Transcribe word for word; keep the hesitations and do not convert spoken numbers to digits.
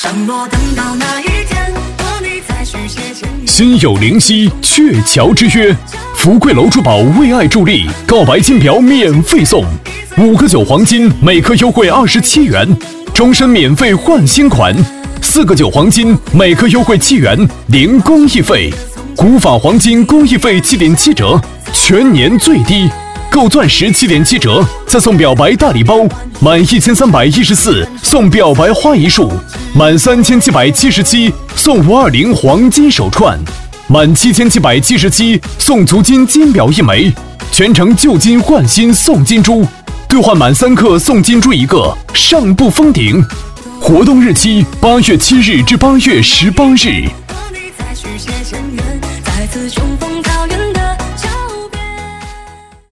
承诺等到那一天，和你再续写前缘。 心有灵犀，鹊桥之约。福贵楼珠宝为爱助力，告白金表免费送，五个九黄金每颗优惠二十七元，终身免费换新款；四个九黄金每颗优惠七元，零工艺费。古法黄金工艺费七点七折，全年最低。购钻石七点七折，再送表白大礼包，满一千三百一十四送表白花一束，满三千七百七十七送五二零黄金手串，满七千七百七十七送足金金表一枚，全程旧金换新送金珠，兑换满三克送金珠一个，上不封顶。活动日期八月七日至八月十八日。 和你再续写前缘，再次重逢桃源的